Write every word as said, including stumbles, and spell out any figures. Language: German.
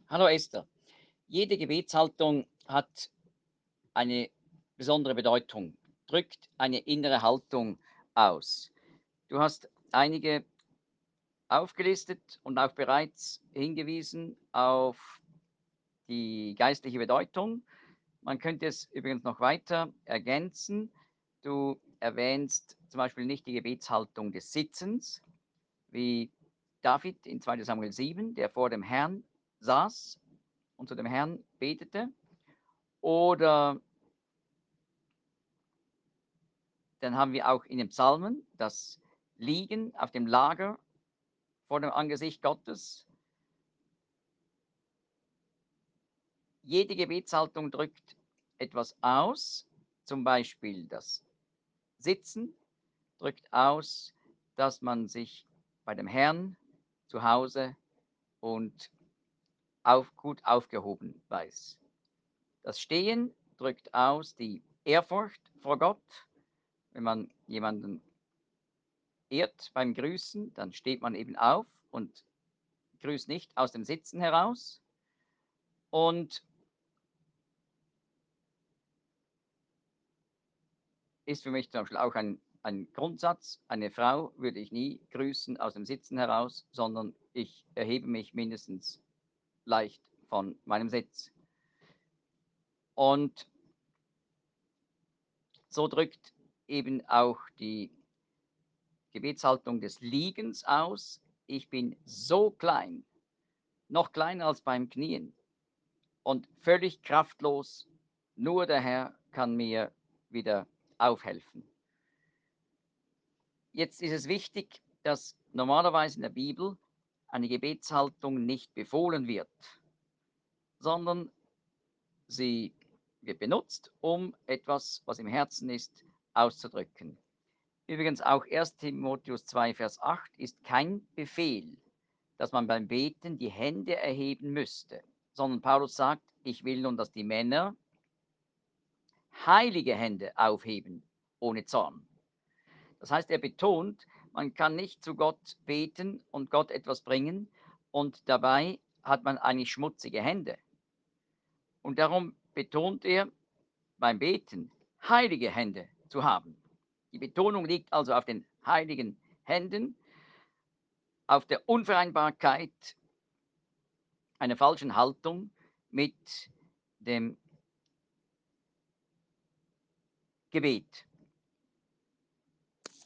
Hallo Esther. Jede Gebetshaltung hat eine besondere Bedeutung, drückt eine innere Haltung aus. Du hast einige aufgelistet und auch bereits hingewiesen auf die geistliche Bedeutung. Man könnte es übrigens noch weiter ergänzen. Du erwähnst zum Beispiel nicht die Gebetshaltung des Sitzens, wie David in zweiter Samuel sieben, der vor dem Herrn saß und zu dem Herrn betete. Oder dann haben wir auch in den Psalmen das Liegen auf dem Lager vor dem Angesicht Gottes. Jede Gebetshaltung drückt etwas aus, zum Beispiel das Sitzen drückt aus, dass man sich bei dem Herrn zu Hause und auf, gut aufgehoben weiß. Das Stehen drückt aus die Ehrfurcht vor Gott. Wenn man jemanden ehrt beim Grüßen, dann steht man eben auf und grüßt nicht aus dem Sitzen heraus. Und ist für mich zum Beispiel auch ein, ein Grundsatz. Eine Frau würde ich nie grüßen aus dem Sitzen heraus, sondern ich erhebe mich mindestens leicht von meinem Sitz. Und so drückt eben auch die Gebetshaltung des Liegens aus. Ich bin so klein, noch kleiner als beim Knien und völlig kraftlos. Nur der Herr kann mir wieder aufhelfen. Jetzt ist es wichtig, dass normalerweise in der Bibel eine Gebetshaltung nicht befohlen wird, sondern sie wird benutzt, um etwas, was im Herzen ist, auszudrücken. Übrigens auch erster Timotheus zwei, Vers acht ist kein Befehl, dass man beim Beten die Hände erheben müsste, sondern Paulus sagt, ich will nun, dass die Männer heilige Hände aufheben, ohne Zorn. Das heißt, er betont, man kann nicht zu Gott beten und Gott etwas bringen und dabei hat man eigentlich schmutzige Hände. Und darum betont er beim Beten, heilige Hände zu haben. Die Betonung liegt also auf den heiligen Händen, auf der Unvereinbarkeit einer falschen Haltung mit dem Gebet.